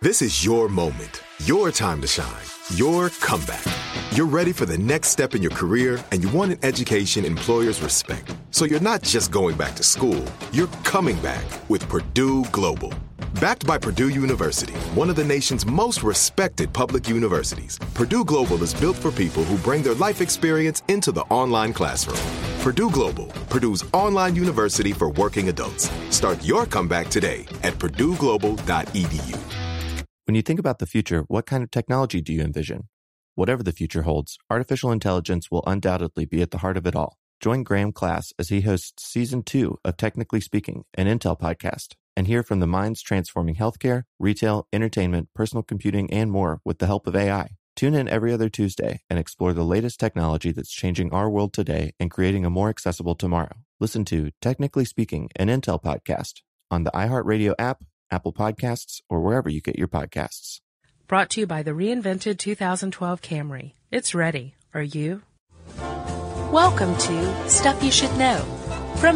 This is your moment, your time to shine, your comeback. You're ready for the next step in your career, and you want an education employers respect. So you're not just going back to school, you're coming back with Purdue Global. Backed by Purdue University, one of the nation's most respected public universities, Purdue Global is built for people who bring their life experience into the online classroom. Purdue Global, Purdue's online university for working adults. Start your comeback today at purdueglobal.edu. When you think about the future, what kind of technology do you envision? Whatever the future holds, artificial intelligence will undoubtedly be at the heart of it all. Join Graham Class as he hosts Season 2 of Technically Speaking, an Intel podcast, and hear from the minds transforming healthcare, retail, entertainment, personal computing, and more with the help of AI. Tune in every other Tuesday and explore the latest technology that's changing our world today and creating a more accessible tomorrow. Listen to Technically Speaking, an Intel podcast on the iHeartRadio app, Apple Podcasts, or wherever you get your podcasts. Brought to you by the reinvented 2012 Camry. It's ready. Are you? Welcome to Stuff You Should Know from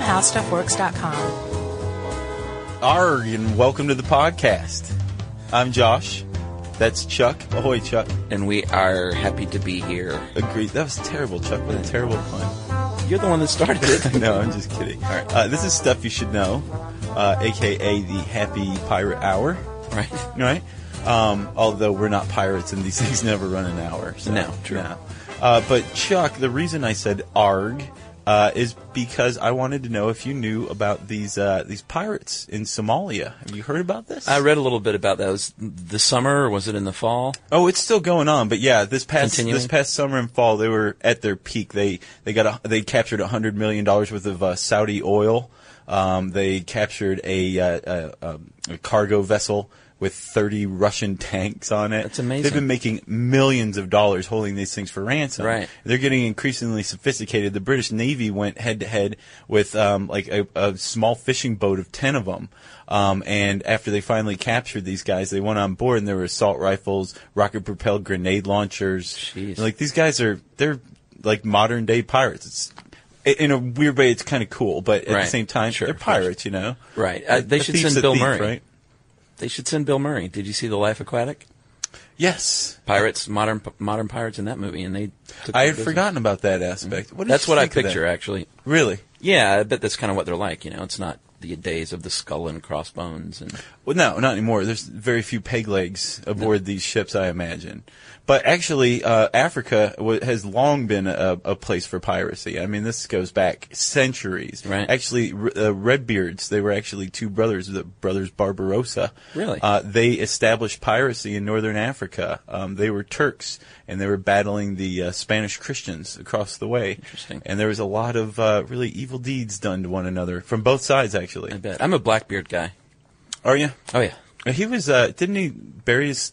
HowStuffWorks.com. Arg, and welcome to the podcast. I'm Josh. That's Chuck. Ahoy, Chuck. And we are happy to be here. Agreed. That was terrible, Chuck. What a terrible pun. You're the one that started it. No, I'm just kidding. All right. This is Stuff You Should Know, a.k.a. the Happy Pirate Hour. Right? Although we're not pirates and these things never run an hour. So, no, true. No. But, Chuck, the reason I said arg is because I wanted to know if you knew about these pirates in Somalia. Have you heard about this? I read a little bit about that. Was the summer, or was it in the fall? Oh, it's still going on, but yeah, this past summer and fall, they were at their peak. They captured $100 million worth of Saudi oil. They captured a cargo vessel with 30 Russian tanks on it. That's amazing. They've been making millions of dollars holding these things for ransom. Right. They're getting increasingly sophisticated. The British Navy went head-to-head with a small fishing boat of 10 of them. And after they finally captured these guys, they went on board, and there were assault rifles, rocket-propelled grenade launchers. Jeez. Like, these guys they're like modern-day pirates. In a weird way, it's kind of cool, but at the same time, they're pirates, you know? Right. They should send Bill Murray. Right? They should send Bill Murray. Did you see The Life Aquatic? Yes. Pirates, modern pirates in that movie, and they took I had forgotten about that aspect. That's what I picture, actually. Really? Yeah, I bet that's kind of what they're like, you know. It's not the days of the skull and crossbones. Well, no, not anymore. There's very few peg legs aboard these ships, I imagine. But actually, Africa has long been a place for piracy. I mean, this goes back centuries. Right. Actually, Redbeards, they were actually two brothers, the brothers Barbarossa. Really? They established piracy in northern Africa. They were Turks, and they were battling the Spanish Christians across the way. Interesting. And there was a lot of really evil deeds done to one another from both sides, actually. I bet. I'm a Blackbeard guy. Are you? Oh, yeah. He was, didn't he bury his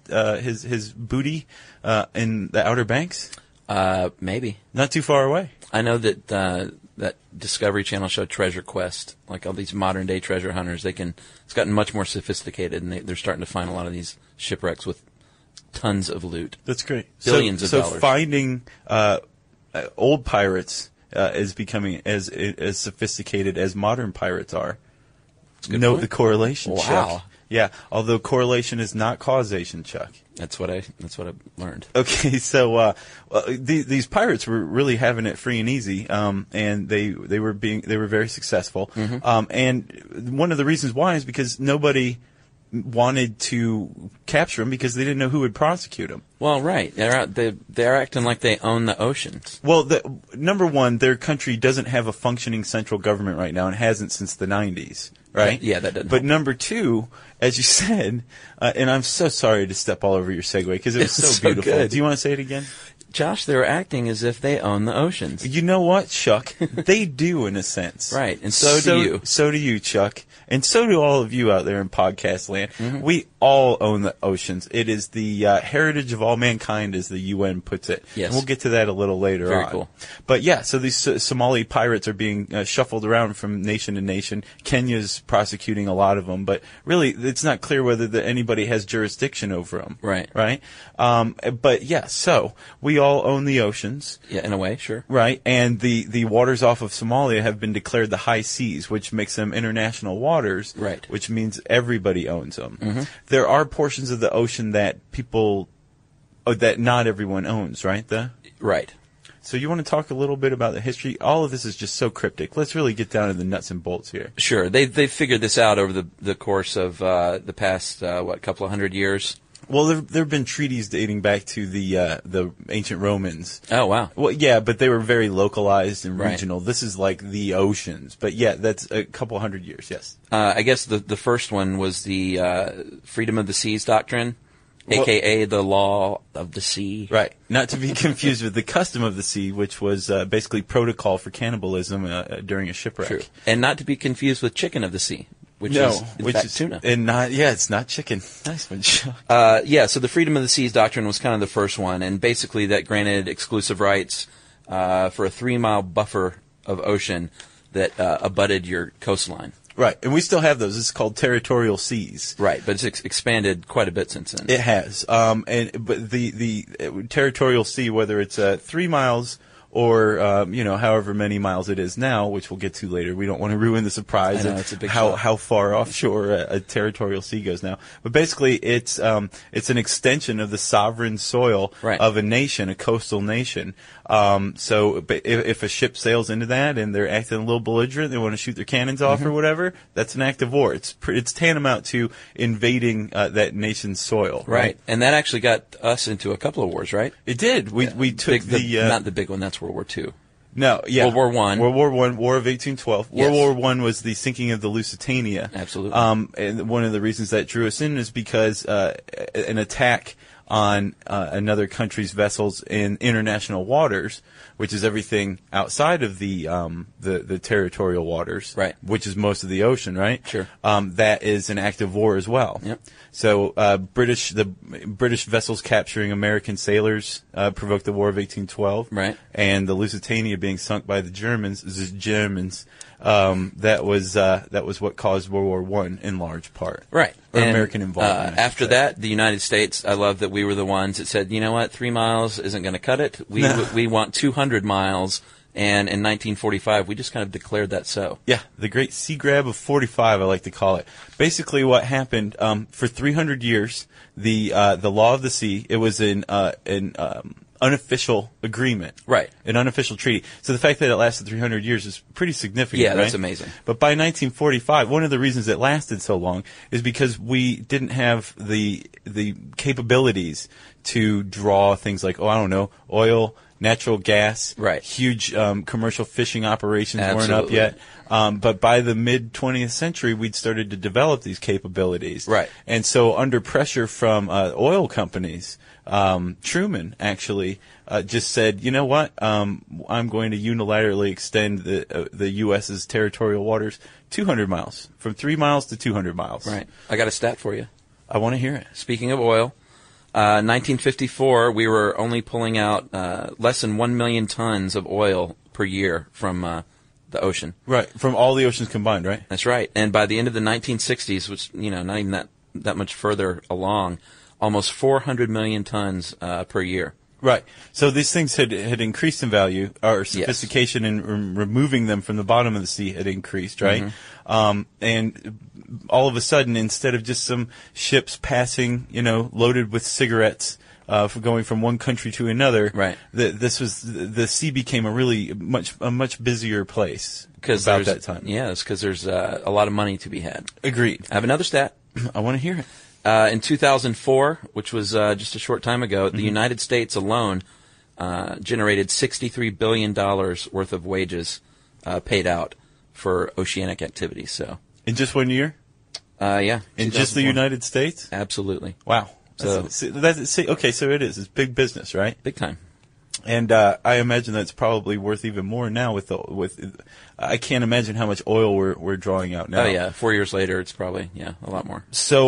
booty in the Outer Banks? Maybe. Not too far away. I know that that Discovery Channel show Treasure Quest, like all these modern day treasure hunters, it's gotten much more sophisticated, and they're starting to find a lot of these shipwrecks with tons of loot. That's great. Billions of dollars. So finding old pirates is becoming as sophisticated as modern pirates are. Note the correlation, wow. Chuck. Yeah, although correlation is not causation, Chuck. That's what I learned. Okay, so these pirates were really having it free and easy, and they were very successful. Mm-hmm. And one of the reasons why is because nobody wanted to capture them because they didn't know who would prosecute them. Well, right. They're acting like they own the oceans. Well, number one, their country doesn't have a functioning central government right now and hasn't since the 90s, right? Yeah, that doesn't But help. number two, as you said, and I'm so sorry to step all over your segue because it was so so beautiful. good. Do you want to say it again? Josh, they're acting as if they own the oceans. You know what, Chuck? They do in a sense. Right, and so do you. So do you, Chuck. And so do all of you out there in podcast land. Mm-hmm. We all own the oceans. It is the heritage of all mankind, as the UN puts it. Yes. And we'll get to that a little later on. Very cool. But yeah, so these Somali pirates are being shuffled around from nation to nation. Kenya's prosecuting a lot of them, but really it's not clear whether anybody has jurisdiction over them. Right. Right? But yeah, so we all own the oceans. Yeah, in a way, sure. Right, and the waters off of Somalia have been declared the high seas, which makes them international waters. Right. Which means everybody owns them. Mm-hmm. There are portions of the ocean that that not everyone owns, right? Right. So you want to talk a little bit about the history? All of this is just so cryptic. Let's really get down to the nuts and bolts here. Sure. They've figured this out over the course of the past, couple of 100 years? Well, there have been treaties dating back to the ancient Romans. Oh, wow. Well, yeah, but they were very localized and regional. Right. This is like the oceans. But yeah, that's a couple 100 years, yes. I guess the first one was the freedom of the seas doctrine. AKA the law of the sea. Right. Not to be confused with the custom of the sea, which was basically protocol for cannibalism during a shipwreck. True. And not to be confused with chicken of the sea, which is tuna. And it's not chicken. Nice one, Chuck. So the freedom of the seas doctrine was kind of the first one, and basically that granted exclusive rights for a 3-mile buffer of ocean that abutted your coastline. Right, and we still have those. It's called territorial seas. Right, but it's expanded quite a bit since then. It has. But the territorial sea, whether it's 3 miles or however many miles it is now, which we'll get to later. We don't want to ruin the surprise of how far offshore a territorial sea goes now. But basically, it's an extension of the sovereign soil of a nation, a coastal nation. So if a ship sails into that and they're acting a little belligerent, they want to shoot their cannons off or whatever, that's an act of war. It's tantamount to invading that nation's soil. Right. And that actually got us into a couple of wars, right? It did. We took not the big one. That's World War II. No, yeah. World War I. World War I, War of 1812. Yes. World War I was the sinking of the Lusitania. Absolutely. And one of the reasons that drew us in is because an attack on another country's vessels in international waters, which is everything outside of the territorial waters, right? Which is most of the ocean, right? Sure. That is an act of war as well. Yep. So the British vessels capturing American sailors provoked the War of 1812, right? And the Lusitania being sunk by the Germans, that was what caused World War I in large part, right? Or and, American involvement. After that, the United States, I love that we were the ones that said, you know what, 3 miles isn't going to cut it. We want 200 miles. And in 1945, we just kind of declared that so. Yeah, the great sea grab of 45, I like to call it. Basically, what happened for 300 years, the law of the sea, it was an unofficial agreement, right? An unofficial treaty. So the fact that it lasted 300 years is pretty significant. Yeah, right? That's amazing. But by 1945, one of the reasons it lasted so long is because we didn't have the capabilities to draw things like oil, natural gas, right? Huge commercial fishing operations Absolutely. weren't up yet. But by the mid-20th century, we'd started to develop these capabilities. Right. And so under pressure from oil companies, Truman actually just said, you know what, I'm going to unilaterally extend the U.S.'s territorial waters 200 miles, from 3 miles to 200 miles. Right. I got a stat for you. I want to hear it. Speaking of oil, 1954, we were only pulling out less than 1 million tons of oil per year from the ocean. Right, from all the oceans combined, right? That's right. And by the end of the 1960s, which, not even that much further along, almost 400 million tons per year. Right. So these things had increased in value. Our sophistication in removing them from the bottom of the sea had increased, right? Mm-hmm. And all of a sudden, instead of just some ships passing, loaded with cigarettes, for going from one country to another, right? The sea became a much busier place about that time. Yeah, it's because there's a lot of money to be had. Agreed. I have another stat. I want to hear it. In 2004, which was just a short time ago, the United States alone generated $63 billion worth of wages paid out for oceanic activities. So in just 1 year? Yeah. In just the United States? Absolutely. Wow. So okay, so it is. It's big business, right? Big time. And I imagine that's probably worth even more now with I can't imagine how much oil we're drawing out now. Oh yeah, 4 years later, it's probably a lot more.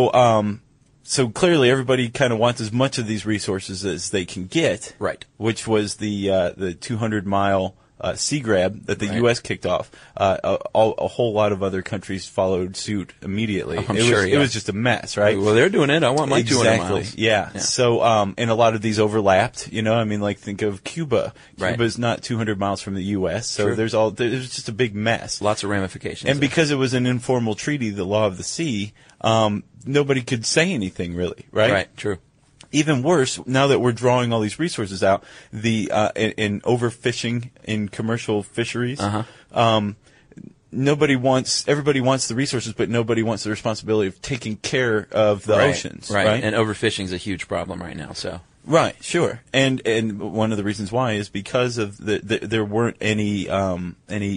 So clearly everybody kind of wants as much of these resources as they can get. Right. Which was the 200-mile sea grab that the U.S. kicked off, a whole lot of other countries followed suit immediately. It was just a mess, right? Well, they're doing it. I want my 200 miles. Yeah. So, and a lot of these overlapped. I mean, like think of Cuba. Right. Cuba's not 200 miles from the U.S., so there's just a big mess. Lots of ramifications. And because it was an informal treaty, the law of the sea, nobody could say anything really, right? Right. True. Even worse, now that we're drawing all these resources out, in overfishing in commercial fisheries, everybody wants the resources, but nobody wants the responsibility of taking care of the oceans. Right. And overfishing is a huge problem right now. So. Right. Sure. And one of the reasons why is because of there weren't any I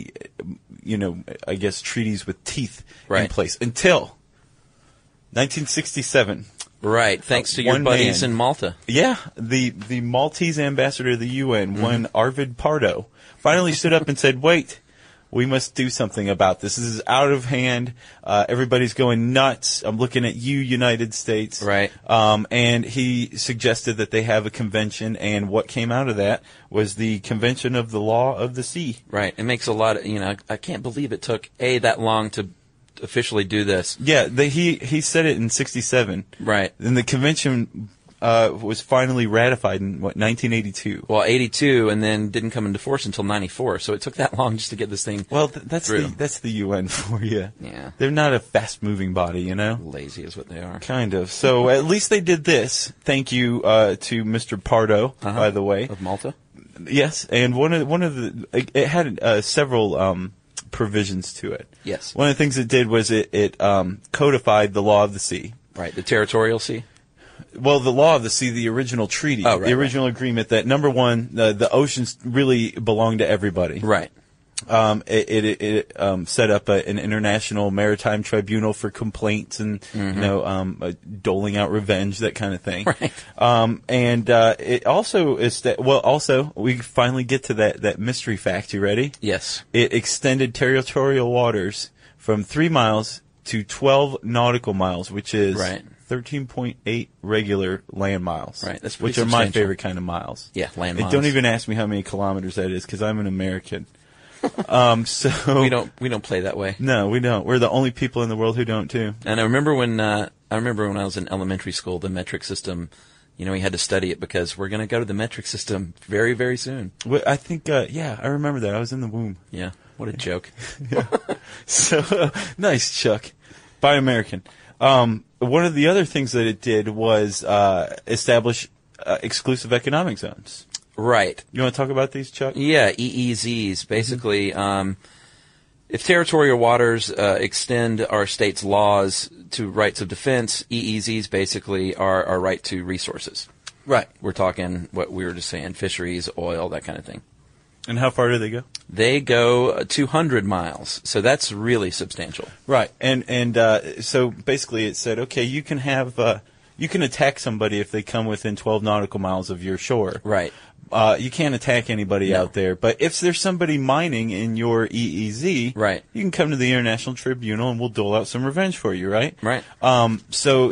guess treaties with teeth in place until 1967. Right, thanks to your buddies in Malta. Yeah, the Maltese ambassador to the UN, one Arvid Pardo, finally stood up and said, wait, we must do something about this. This is out of hand. Everybody's going nuts. I'm looking at you, United States. Right. And he suggested that they have a convention, and what came out of that was the Convention of the Law of the Sea. Right, it makes a lot of, I can't believe it took, that long to officially do this. Yeah, he said it in 67. Right. And the convention was finally ratified in 1982. Well, 82, and then didn't come into force until 94. So it took that long just to get this thing. Well, that's the UN for you. Yeah. They're not a fast-moving body, Lazy is what they are. Kind of. So at least they did this. Thank you to Mr. Pardo, by the way, of Malta. Yes, and one of it had several provisions to it. Yes. One of the things it did was it codified the law of the sea. Right, the territorial sea? Well, the law of the sea, the original treaty, the original agreement that, number one, the oceans really belong to everybody. Right. It set up an international maritime tribunal for complaints and doling out revenge, that kind of thing. Right. And it also is also we finally get to that mystery fact. You ready? Yes. It extended territorial waters from 3 miles to 12 nautical miles, which is 13.8 regular land miles. Right. That's which are my favorite kind of miles. Yeah, land miles. Don't even ask me how many kilometers that is, because I'm an American. So we don't play that way. No, we don't. We're the only people in the world who don't too. And I remember when I was in elementary school, the metric system. We had to study it because we're going to go to the metric system very, very soon. Well, I think, I remember that. I was in the womb. Yeah. What a joke. Yeah. So nice, Chuck. Buy American. One of the other things that it did was establish exclusive economic zones. Right. You want to talk about these, Chuck? Yeah, EEZs. Basically, if territorial waters extend our state's laws to rights of defense, EEZs basically are our right to resources. Right. We're talking what we were just saying, fisheries, oil, that kind of thing. And how far do they go? They go 200 miles, so that's really substantial. Right, and so basically it said, okay, you can have you can attack somebody if they come within 12 nautical miles of your shore. Right. You can't attack anybody out there, but if there's somebody mining in your EEZ, right, you can come to the International Tribunal and we'll dole out some revenge for you, right? Right. So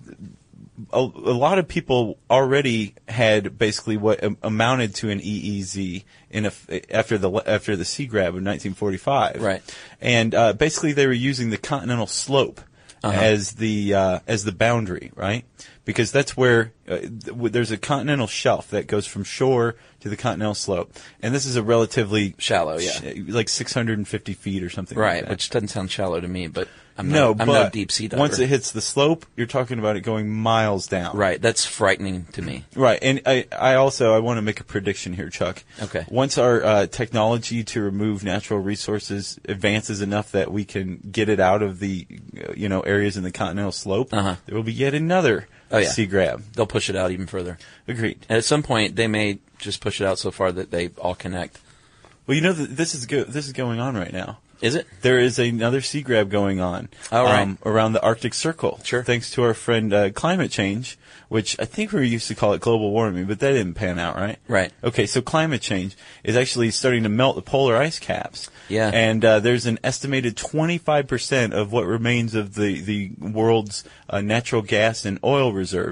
a lot of people already had basically what amounted to an EEZ after the sea grab of 1945. Right. And basically they were using the continental slope as the boundary, right? Because that's where there's a continental shelf that goes from shore to the continental slope, and this is a relatively shallow, like 650 feet or something. Right, like that. Which doesn't sound shallow to me, but I'm no deep sea diver. Once it hits the slope, you're talking about it going miles down. Right, that's frightening to me. Right, and I want to make a prediction here, Chuck. Okay. Once our technology to remove natural resources advances enough that we can get it out of the areas in the continental slope, there will be yet another sea grab. They'll push it out even further. Agreed. And at some point, they may just push it out so far that they all connect. Well, this is going on right now. Is it? There is another sea grab going on around the Arctic Circle. Sure. Thanks to our friend climate change, which I think we used to call it global warming, but that didn't pan out, right? Right. Okay, so climate change is actually starting to melt the polar ice caps. Yeah. And there's an estimated 25% of what remains of the world's natural gas and oil reserves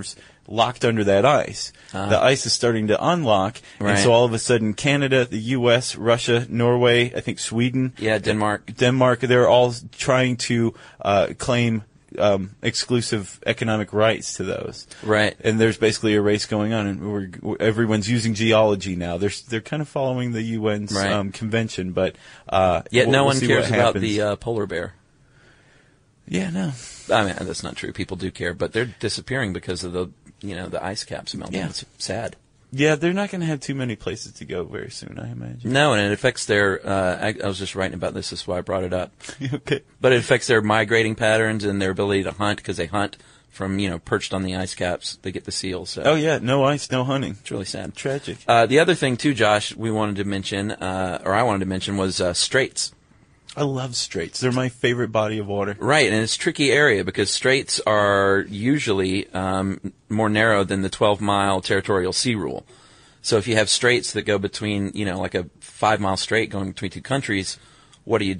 locked under that ice. The ice is starting to unlock, and so all of a sudden Canada, the U.S., Russia, Norway, I think Sweden. Yeah, Denmark, they're all trying to claim exclusive economic rights to those. Right. And there's basically a race going on, and everyone's using geology now. They're kind of following the UN's convention, but yet no one cares about the polar bear. Yeah, no. I mean, that's not true. People do care, but they're disappearing because of the ice caps melting. Yeah. It's sad. Yeah, they're not going to have too many places to go very soon, I imagine. No, and it affects their, I was just writing about this, that's why I brought it up. Okay. But it affects their migrating patterns and their ability to hunt, because they hunt from, perched on the ice caps. They get the seals. So. Oh, yeah, no ice, no hunting. It's really sad. Tragic. The other thing, too, Josh, we wanted to mention, or I wanted to mention, was straits. I love straits. They're my favorite body of water. Right, and it's a tricky area because straits are usually more narrow than the 12-mile territorial sea rule. So if you have straits that go between, like a 5-mile strait going between two countries, what do?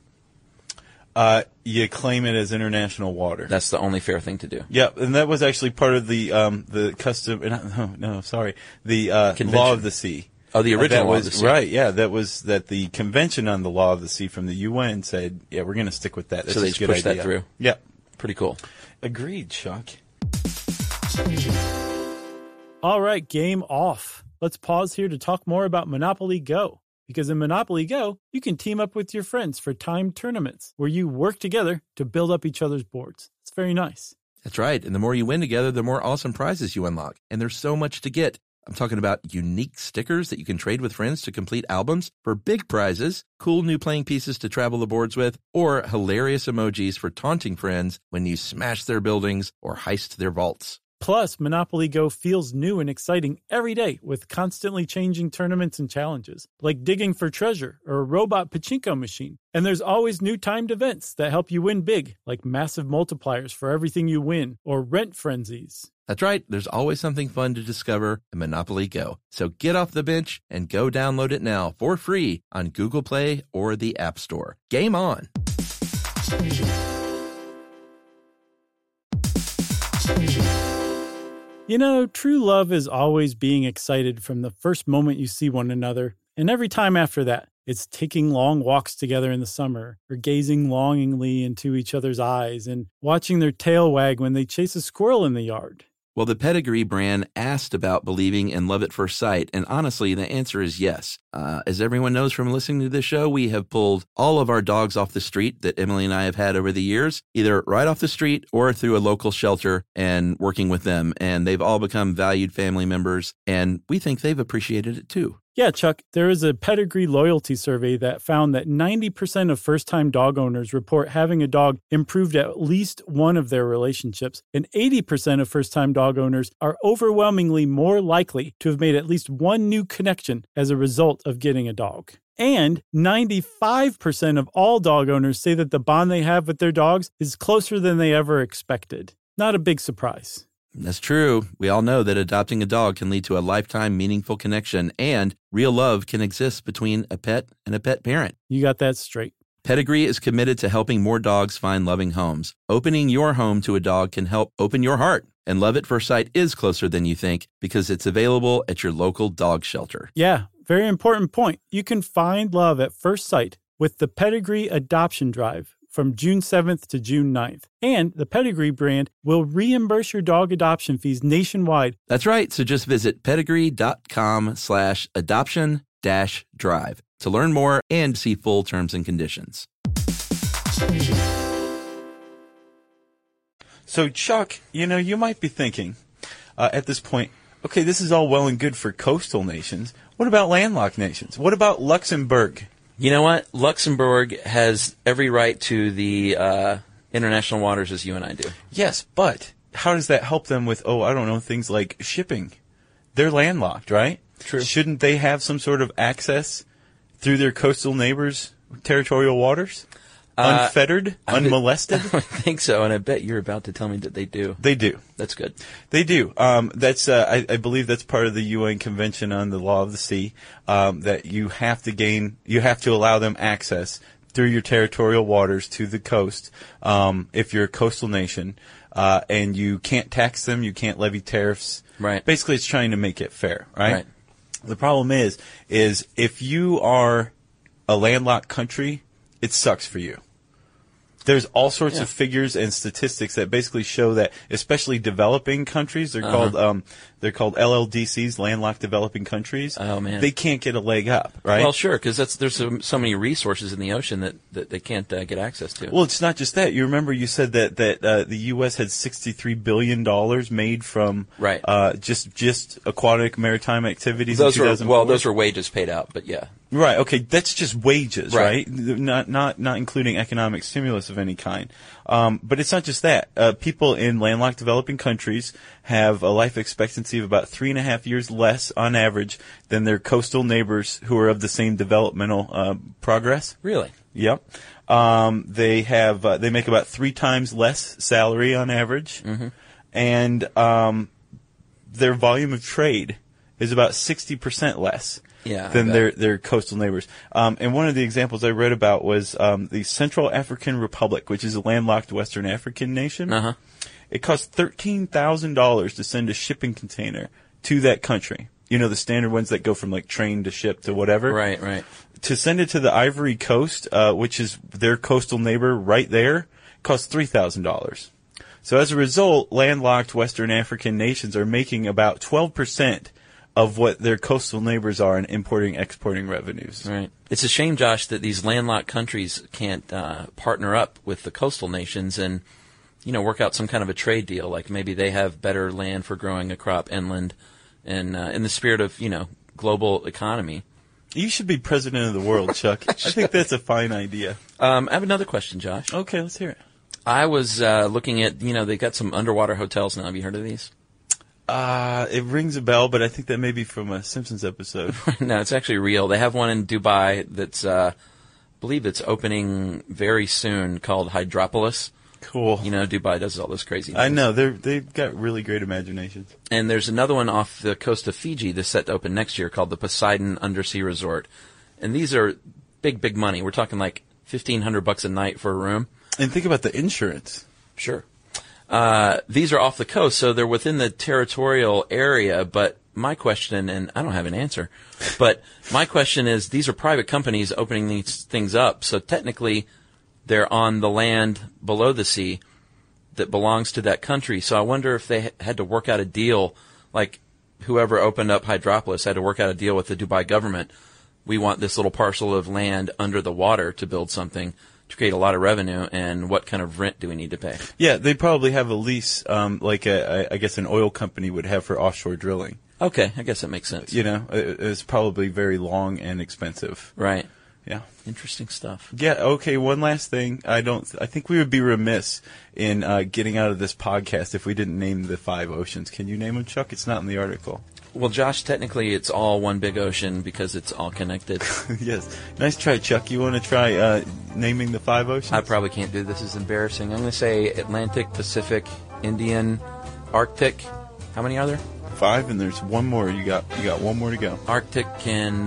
You claim it as international water. That's the only fair thing to do. Yeah, and that was actually part of the custom. The Law of the Sea. Oh, the original Law of the Sea. Right, yeah. That the Convention on the Law of the Sea from the UN said, yeah, we're going to stick with that. That's so they just pushed that through? Yeah. Pretty cool. Agreed, Chuck. All right, game off. Let's pause here to talk more about Monopoly Go. Because in Monopoly Go, you can team up with your friends for timed tournaments where you work together to build up each other's boards. It's very nice. That's right. And the more you win together, the more awesome prizes you unlock. And there's so much to get. I'm talking about unique stickers that you can trade with friends to complete albums for big prizes, cool new playing pieces to travel the boards with, or hilarious emojis for taunting friends when you smash their buildings or heist their vaults. Plus, Monopoly Go feels new and exciting every day with constantly changing tournaments and challenges, like digging for treasure or a robot pachinko machine. And there's always new timed events that help you win big, like massive multipliers for everything you win or rent frenzies. That's right. There's always something fun to discover in Monopoly Go. So get off the bench and go download it now for free on Google Play or the App Store. Game on! True love is always being excited from the first moment you see one another, and every time after that. It's taking long walks together in the summer, or gazing longingly into each other's eyes, and watching their tail wag when they chase a squirrel in the yard. Well, the Pedigree brand asked about believing in love at first sight, and honestly, the answer is yes. As everyone knows from listening to this show, we have pulled all of our dogs off the street that Emily and I have had over the years, either right off the street or through a local shelter and working with them, and they've all become valued family members, and we think they've appreciated it too. Yeah, Chuck, there is a Pedigree loyalty survey that found that 90% of first-time dog owners report having a dog improved at least one of their relationships, and 80% of first-time dog owners are overwhelmingly more likely to have made at least one new connection as a result of getting a dog. And 95% of all dog owners say that the bond they have with their dogs is closer than they ever expected. Not a big surprise. That's true. We all know that adopting a dog can lead to a lifetime meaningful connection, and real love can exist between a pet and a pet parent. You got that straight. Pedigree is committed to helping more dogs find loving homes. Opening your home to a dog can help open your heart. And Love at First Sight is closer than you think because it's available at your local dog shelter. Yeah, very important point. You can find love at first sight with the Pedigree Adoption Drive from June 7th to June 9th. And the Pedigree brand will reimburse your dog adoption fees nationwide. That's right. So just visit pedigree.com/adoption-drive to learn more and see full terms and conditions. So, Chuck, you might be thinking at this point, okay, this is all well and good for coastal nations. What about landlocked nations? What about Luxembourg? You know what? Luxembourg has every right to the international waters as you and I do. Yes, but how does that help them with, things like shipping? They're landlocked, right? True. Shouldn't they have some sort of access through their coastal neighbors' territorial waters? Unfettered? Unmolested? I think so, and I bet you're about to tell me that they do. They do. That's good. They do. That's I believe that's part of the UN Convention on the Law of the Sea, that you have to allow them access through your territorial waters to the coast, if you're a coastal nation, and you can't tax them, you can't levy tariffs. Right. Basically, it's trying to make it fair, right? The problem is if you are a landlocked country, it sucks for you. There's all sorts of figures and statistics that basically show that, especially developing countries, they're called LLDCs, landlocked developing countries. Oh man, they can't get a leg up, right? Well, sure, because there's so many resources in the ocean that they can't get access to. Well, it's not just that. You remember you said that the U.S. had $63 billion made from just aquatic maritime activities. Those were wages paid out, but yeah. Right. Okay. That's just wages, right? Not including economic stimulus of any kind. But it's not just that. People in landlocked developing countries have a life expectancy of about 3.5 years less on average than their coastal neighbors who are of the same developmental progress. Really? Yep. They make about 3 times less salary on average, and their volume of trade is about 60% less. Than their coastal neighbors. And one of the examples I read about was the Central African Republic, which is a landlocked Western African nation. It costs $13,000 to send a shipping container to that country. You know, the standard ones that go from like train to ship to whatever. Right. To send it to the Ivory Coast, which is their coastal neighbor right there, costs $3,000. So as a result, landlocked Western African nations are making about 12% of what their coastal neighbors are in importing, exporting revenues. Right. It's a shame, Josh, that these landlocked countries can't partner up with the coastal nations and, work out some kind of a trade deal. Like maybe they have better land for growing a crop inland, and in the spirit of, global economy. You should be president of the world, Chuck. I think that's a fine idea. I have another question, Josh. Okay, let's hear it. I was looking at, they got some underwater hotels now. Have you heard of these? It rings a bell, but I think that may be from a Simpsons episode. No, it's actually real. They have one in Dubai that's, I believe it's opening very soon, called Hydropolis. Cool. Dubai does all this crazy things. I know. They've got really great imaginations. And there's another one off the coast of Fiji that's set to open next year called the Poseidon Undersea Resort. And these are big, big money. We're talking like $1,500 a night for a room. And think about the insurance. Sure. These are off the coast, so they're within the territorial area, but my question, and I don't have an answer, but my question is, these are private companies opening these things up, so technically they're on the land below the sea that belongs to that country. So I wonder if they had to work out a deal, like whoever opened up Hydropolis had to work out a deal with the Dubai government. We want this little parcel of land under the water to build something to create a lot of revenue, and what kind of rent do we need to pay? Yeah, they probably have a lease, like I guess an oil company would have for offshore drilling. Okay, I guess that makes sense. It's probably very long and expensive. Right. Yeah. Interesting stuff. Yeah, okay, one last thing. I think we would be remiss in getting out of this podcast if we didn't name the 5 oceans. Can you name them, Chuck? It's not in the article. Well, Josh, technically it's all one big ocean because it's all connected. Yes. Nice try, Chuck. You want to try naming the 5 oceans? I probably can't do this. This is embarrassing. I'm going to say Atlantic, Pacific, Indian, Arctic. How many are there? 5, and there's one more. You got one more to go. Arctic and,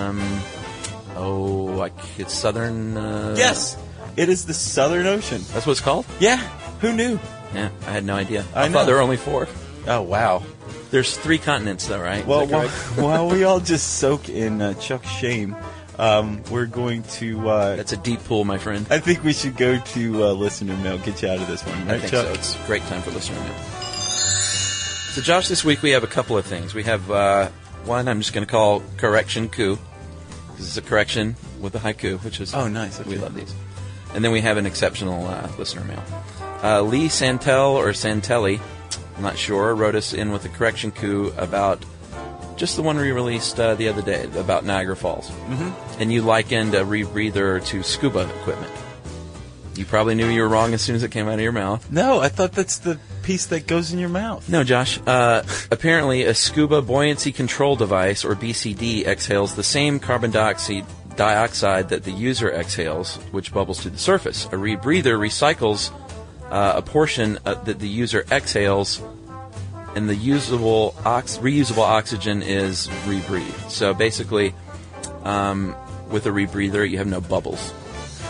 it's Southern... Yes! It is the Southern Ocean. That's what it's called? Yeah. Who knew? Yeah, I had no idea. I thought there were only 4. Oh, wow. There's 3 continents, though, right? Well, while we all just soak in Chuck's shame, we're going to... That's a deep pool, my friend. I think we should go to listener mail, get you out of this one, right, I think Chuck? so. It's a great time for listener mail. So, Josh, this week we have a couple of things. We have one I'm just going to call Correction Coup. This is a correction with a haiku, which is... Oh, nice. Okay. We love these. And then we have an exceptional listener mail. Lee Santel, or Santelli, I'm not sure, wrote us in with a correction coup about just the one we released the other day, about Niagara Falls. Mm-hmm. And you likened a rebreather to scuba equipment. You probably knew you were wrong as soon as it came out of your mouth. No, I thought that's the piece that goes in your mouth. No, Josh. Apparently, a scuba buoyancy control device, or BCD, exhales the same carbon dioxide that the user exhales, which bubbles to the surface. A rebreather recycles a portion that the user exhales, and the reusable oxygen is rebreathed. So basically, with a rebreather, you have no bubbles.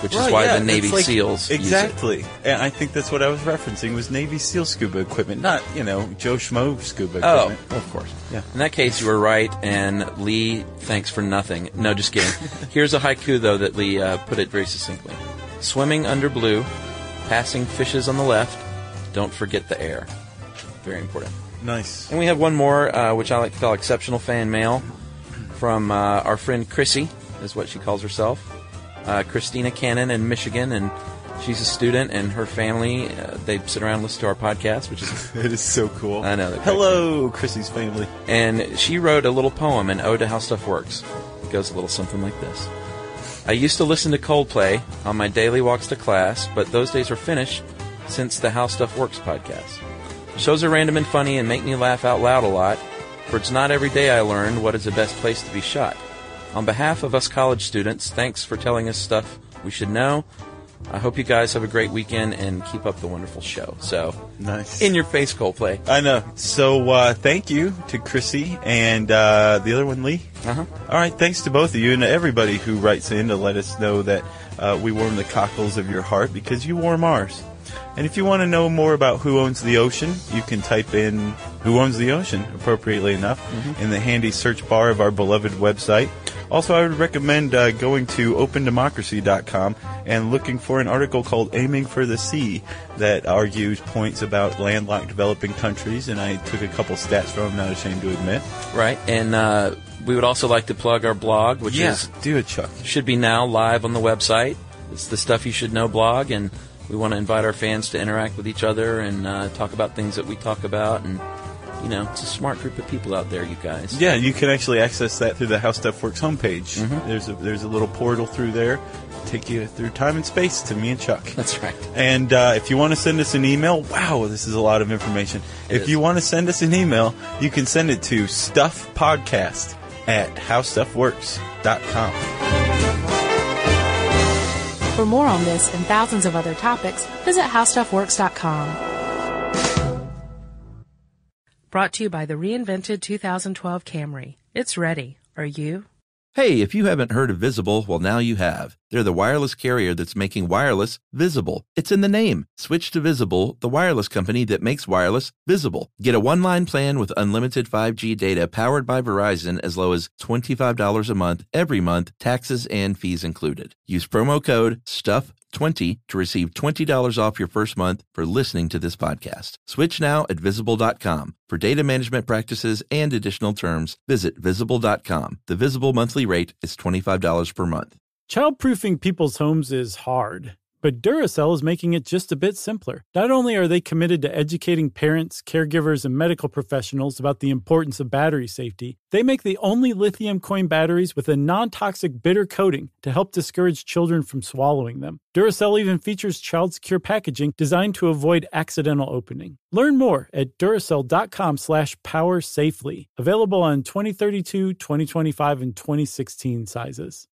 which is why the Navy SEALs exactly. use it. And I think that's what I was referencing was Navy SEAL scuba equipment, not, Joe Schmo scuba equipment. Oh, of course. Yeah. In that case, you were right, and Lee, thanks for nothing. No, just kidding. Here's a haiku, though, that Lee put it very succinctly. Swimming under blue, passing fishes on the left, don't forget the air. Very important. Nice. And we have one more, which I like to call exceptional fan mail, from our friend Chrissy, is what she calls herself. Christina Cannon in Michigan, and she's a student, and her family, they sit around and listen to our podcast, which is... It is so cool. I know. Hello, Chrissy's family. And she wrote a little poem, an ode to how stuff works. It goes a little something like this. I used to listen to Coldplay on my daily walks to class, but those days are finished since the How Stuff Works podcast. Shows are random and funny and make me laugh out loud a lot, for it's not every day I learn what is the best place to be shot. On behalf of us college students, thanks for telling us stuff we should know. I hope you guys have a great weekend and keep up the wonderful show. So, nice. In your face, Coldplay. I know. So, thank you to Chrissy and the other one, Lee. Uh-huh. All right, thanks to both of you and to everybody who writes in to let us know that we warm the cockles of your heart because you warm ours. And if you want to know more about Who Owns the Ocean, you can type in Who Owns the Ocean, appropriately enough, in the handy search bar of our beloved website. Also, I would recommend going to opendemocracy.com and looking for an article called Aiming for the Sea that argues points about landlocked developing countries, and I took a couple stats from them, not ashamed to admit. Right, and we would also like to plug our blog, which do it, Chuck. Should be now live on the website. It's the Stuff You Should Know blog, and we want to invite our fans to interact with each other and talk about things that we talk about, and it's a smart group of people out there, you guys. Yeah, you can actually access that through the How Stuff Works homepage. Mm-hmm. There's a little portal through there, take you through time and space to me and Chuck. That's right. And if you want to send us an email, wow, this is a lot of information. If you want to send us an email, you can send it to stuffpodcast@howstuffworks.com. For more on this and thousands of other topics, visit howstuffworks.com. Brought to you by the reinvented 2012 Camry. It's ready. Are you? Hey, if you haven't heard of Visible, well, now you have. They're the wireless carrier that's making wireless visible. It's in the name. Switch to Visible, the wireless company that makes wireless visible. Get a one-line plan with unlimited 5G data powered by Verizon as low as $25 a month, every month, taxes and fees included. Use promo code STUFF20 to receive $20 off your first month for listening to this podcast. Switch now at Visible.com. For data management practices and additional terms, visit Visible.com. The Visible monthly rate is $25 per month. Childproofing people's homes is hard, but Duracell is making it just a bit simpler. Not only are they committed to educating parents, caregivers, and medical professionals about the importance of battery safety, they make the only lithium coin batteries with a non-toxic bitter coating to help discourage children from swallowing them. Duracell even features child-secure packaging designed to avoid accidental opening. Learn more at Duracell.com/powersafely. Available on 2032, 2025, and 2016 sizes.